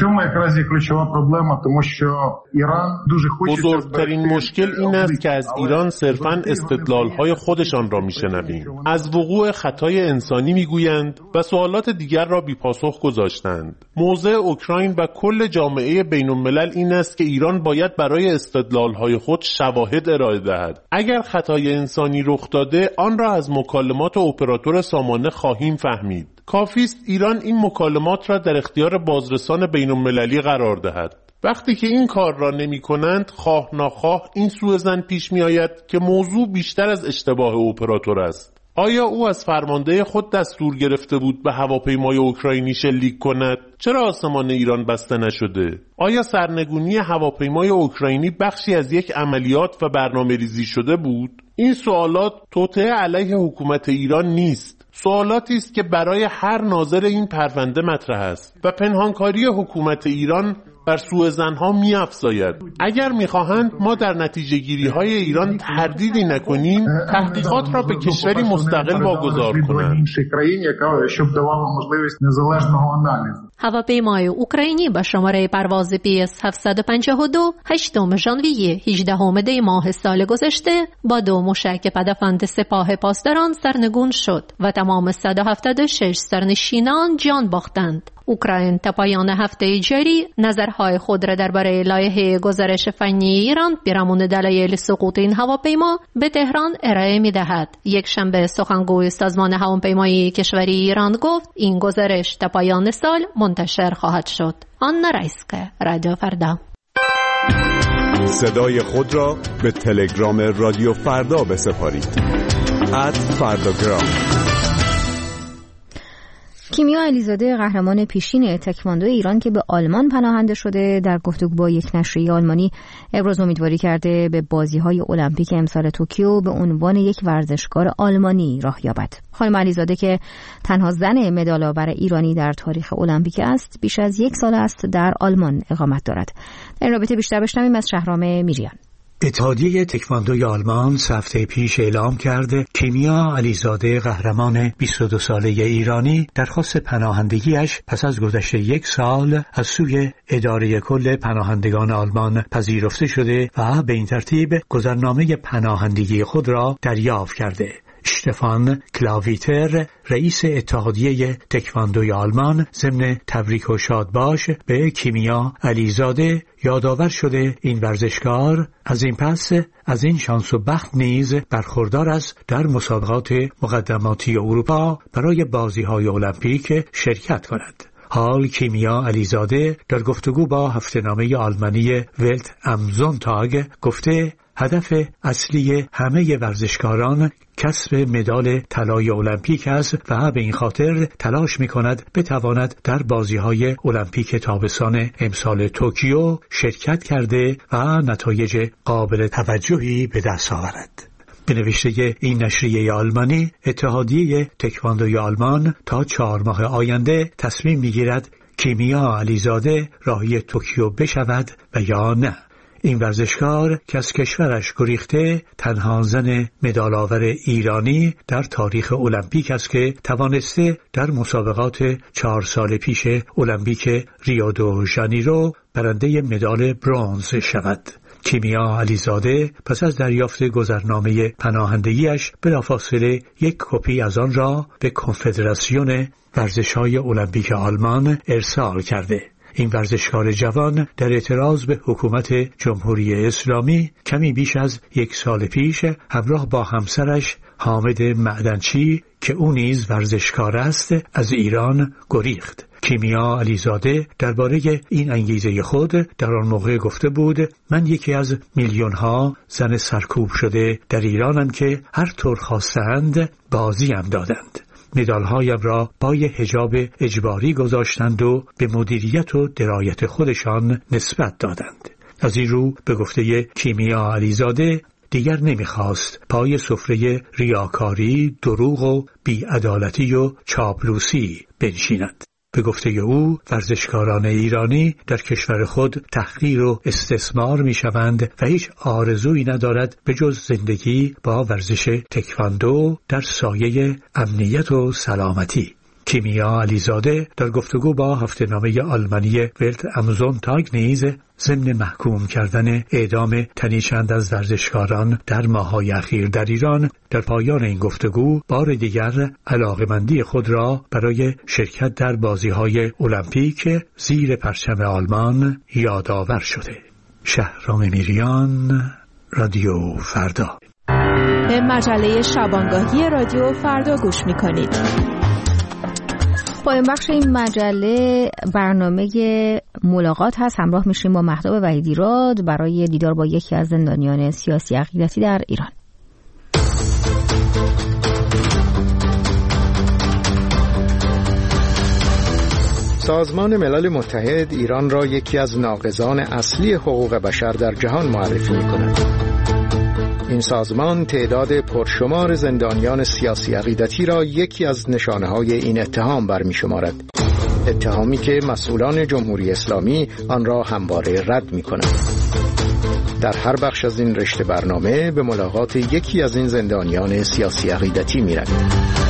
بزرگترین مشکل این است که از ایران صرفاً استدلال‌های خودشان را میشنویم. از وقوع خطای انسانی میگویند و سوالات دیگر را بی پاسخ گذاشتند. موضع اوکراین و کل جامعه بین الملل این است که ایران باید برای استدلال‌های خود شواهد ارائه دهد. اگر خطای انسانی رخ داده آن را از مکالمات اپراتور سامانه خواهیم فهمید. کافی است ایران این مکالمات را در اختیار بازرسان بین المللی قرار دهد. وقتی که این کار را نمی کنند، خواه ناخواه این سوءظن پیش می آید که موضوع بیشتر از اشتباه اپراتور است. آیا او از فرمانده خود دستور گرفته بود به هواپیمای اوکراینی شلیک کند؟ چرا آسمان ایران بسته نشده؟ آیا سرنگونی هواپیمای اوکراینی بخشی از یک عملیات و برنامه‌ریزی شده بود؟ این سوالات توطئه علیه حکومت ایران نیست. سوالاتی است که برای هر ناظر این پرونده مطرح است و پنهانکاری حکومت ایران بر سوءظن‌ها می‌افزاید. اگر می‌خواهند ما در نتیجه گیری‌های ایران تردیدی نکنیم، تحقیقات را به کشوری مستقل واگذار کنند. هواپیمای اوکراینی با شماره پرواز PS 752 8 ژانویه 18 دی ماه سال گذشته با 2 موشک پدافند سپاه پاسداران سرنگون شد و تمام 176 سرنشینان جان باختند. اوکراین تا پایان هفته جاری نظرهای خود را درباره لایحه گزارش فنی ایران پیرامون دلایل سقوط این هواپیما به تهران ارائه می‌دهد. یک شنبه سخنگوی سازمان هواپیمایی کشوری ایران گفت این گزارش تا پایان سال منتشر خواهد شد. آنا رایسکه، رادیو فردا. صدای خود را به تلگرام رادیو فردا بسپارید. @فرداگرام. کیمیا علیزاده قهرمان پیشین تکواندو ایران که به آلمان پناهنده شده در گفتگو با یک نشریه آلمانی ابراز امیدواری کرده به بازی‌های المپیک امسال توکیو به عنوان یک ورزشکار آلمانی راه یابد. خانم علیزاده که تنها زن مدال‌آور ایرانی در تاریخ المپیک است، بیش از 1 سال است در آلمان اقامت دارد. در این رابطه بیشتر بشنویم از شهرام میریان. اتحادیه تکواندوی آلمان هفته پیش اعلام کرده کیمیا علیزاده قهرمان 22 ساله ایرانی درخواست پناهندگیش پس از گذشت 1 سال از سوی اداره کل پناهندگان آلمان پذیرفته شده و به این ترتیب گذرنامه پناهندگی خود را دریافت کرده. اشتفان کلاویتر رئیس اتحادیه تکواندوی آلمان ضمن تبریک و شادباش به کیمیا علیزاده یادآور شده این ورزشکار از این پس از این شانس و بخت نیز برخوردار است در مسابقات مقدماتی اروپا برای بازی‌های المپیک شرکت کند. حال کیمیا علیزاده در گفتگو با هفته‌نامه آلمانی ولت ام زونتاگ گفته هدف اصلی همه ورزشکاران کسب مدال طلای المپیک است و به این خاطر تلاش می‌کند بتواند در بازی‌های المپیک تابستان امسال توکیو شرکت کرده و نتایج قابل توجهی به دست آورد. به نوشته این نشریه آلمانی، اتحادیه تکواندوی آلمان تا 4 ماه آینده تصمیم می‌گیرد کیمیا علیزاده راهی توکیو بشود و یا نه. این ورزشکار که از کشورش گریخته تنها زن مدال‌آور ایرانی در تاریخ المپیک است که توانسته در مسابقات 4 سال پیش المپیک ریو دو ژانیرو برنده مدال برنز شود. کیمیا علیزاده پس از دریافت گذرنامه پناهندگیش بلافاصله یک کپی از آن را به کنفدراسیون ورزش‌های المپیک آلمان ارسال کرده. این ورزشکار جوان در اعتراض به حکومت جمهوری اسلامی کمی بیش از 1 سال پیش همراه با همسرش حامد معدنچی که او نیز ورزشکار است از ایران گریخت. کیمیا علیزاده درباره این انگیزه خود در آن موقع گفته بود من یکی از میلیون‌ها زن سرکوب شده در ایرانم که هر طور خواستند بازیم دادند. مدال‌هایم را پای حجاب اجباری گذاشتند و به مدیریت و درایت خودشان نسبت دادند. از این رو به گفته کیمیا علیزاده دیگر نمیخواست پای سفره ریاکاری، دروغ و بی‌عدالتی و چاپلوسی بنشیند. به گفته او ورزشکاران ایرانی در کشور خود تحقیر و استثمار میشوند و هیچ آرزویی ندارد به جز زندگی با ورزش تکواندو در سایه امنیت و سلامتی. کیمیا علیزاده در گفتگو با هفته‌نامه آلمانی ولت ام زونتاگ نیز ضمن محکوم کردن اعدام تنی چند از ورزشکاران در ماه‌های اخیر در ایران در پایان این گفتگو بار دیگر علاقه‌مندی خود را برای شرکت در بازی‌های المپیک زیر پرچم آلمان یادآور شده. شهرام میریان، رادیو فردا. به مجله شبانگاهی رادیو فردا گوش می‌کنید. پایان بخش این مجله برنامه ملاقات هست. همراه میشیم با مهتاب وحیدی راد برای دیدار با یکی از زندانیان سیاسی عقیدتی در ایران. سازمان ملل متحد ایران را یکی از ناقضان اصلی حقوق بشر در جهان معرفی می‌کند. این سازمان تعداد پرشمار زندانیان سیاسی عقیدتی را یکی از نشانه‌های این اتهام برمی‌شمارد. اتهامی که مسئولان جمهوری اسلامی آن را همواره رد می‌کنند. در هر بخش از این رشته برنامه به ملاقات یکی از این زندانیان سیاسی عقیدتی می‌رویم.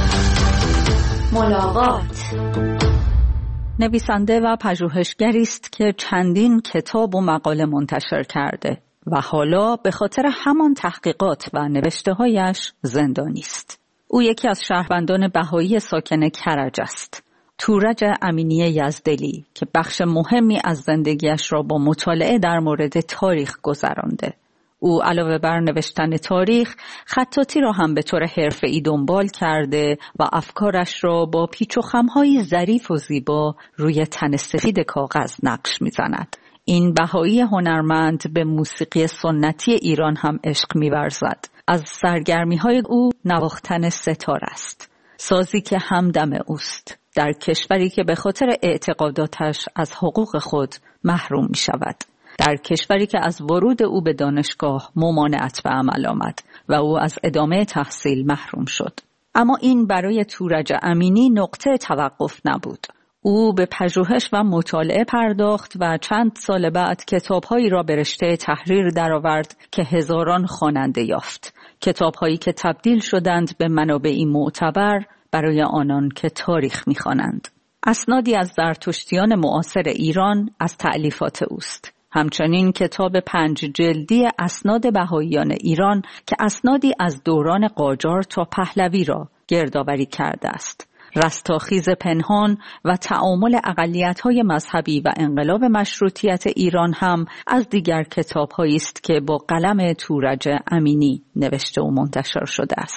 ملاقات نویسنده و پژوهشگری است که چندین کتاب و مقاله منتشر کرده و حالا به خاطر همان تحقیقات و نوشته‌هایش زندانی است. او یکی از شهروندان بهایی ساکن کرج است. تورج امینی یزدلی که بخش مهمی از زندگیش را با مطالعه در مورد تاریخ گذرانده. او علاوه بر نوشتن تاریخ، خطاطی را هم به طور حرفه‌ای دنبال کرده و افکارش را با پیچ و خم‌های ظریف و زیبا روی تن سفید کاغذ نقش می‌زند. این بهایی هنرمند به موسیقی سنتی ایران هم عشق می‌ورزد. از سرگرمی‌های او نواختن ستار است. سازی که همدم اوست. در کشوری که به خاطر اعتقاداتش از حقوق خود محروم می‌شود. در کشوری که از ورود او به دانشگاه ممانعت به عمل آمد و او از ادامه تحصیل محروم شد. اما این برای تورج امینی نقطه توقف نبود. او به پژوهش و مطالعه پرداخت و چند سال بعد کتاب‌هایی را به رشته تحریر درآورد که هزاران خواننده یافت. کتاب‌هایی که تبدیل شدند به منابعی معتبر برای آنان که تاریخ می‌خوانند. اسنادی از زرتشتیان معاصر ایران از تألیفات اوست. همچنین کتاب 5 جلدی اسناد بهائیان ایران که اسنادی از دوران قاجار تا پهلوی را گردآوری کرده است. رستاخیز پنهان و تعامل اقلیت‌های مذهبی و انقلاب مشروطیت ایران هم از دیگر کتاب‌هایی است که با قلم تورج امینی نوشته و منتشر شده است.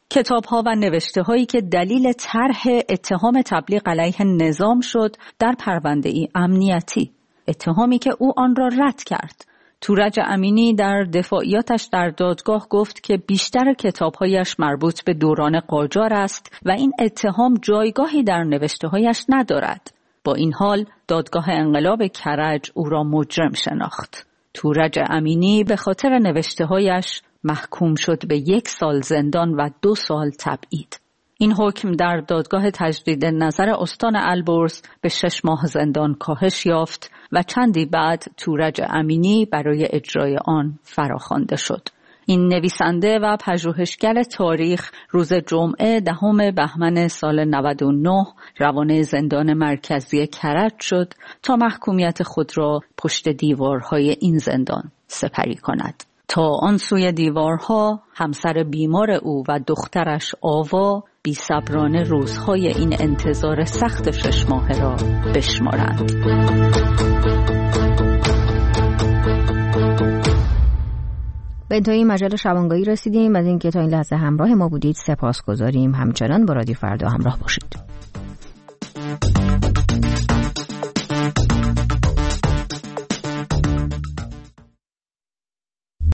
کتاب‌ها و نوشته‌هایی که دلیل طرح اتهام تبلیغ علیه نظام شد در پرونده‌ای امنیتی، اتهامی که او آن را رد کرد. تورج امینی در دفاعیاتش در دادگاه گفت که بیشتر کتاب‌هایش مربوط به دوران قاجار است و این اتهام جایگاهی در نوشته‌هایش ندارد. با این حال دادگاه انقلاب کرج او را مجرم شناخت. تورج امینی به خاطر نوشته‌هایش محکوم شد به 1 سال زندان و 2 سال تبعید. این حکم در دادگاه تجدید نظر استان البرز به 6 ماه زندان کاهش یافت و چندی بعد تورج امینی برای اجرای آن فراخوانده شد. این نویسنده و پژوهشگر تاریخ روز جمعه 10 بهمن سال 99 روانه زندان مرکزی کرج شد تا محکومیت خود را پشت دیوارهای این زندان سپری کند. تا آن سوی دیوارها همسر بیمار او و دخترش آوا بی‌صبرانه روزهای این انتظار سخت 6 ماهه را بشمارند. به انتهای مجله شبانگاهی رسیدیم. از اینکه تا این لحظه همراه ما بودید سپاسگزاریم. همچنان با رادیو فردا همراه باشید.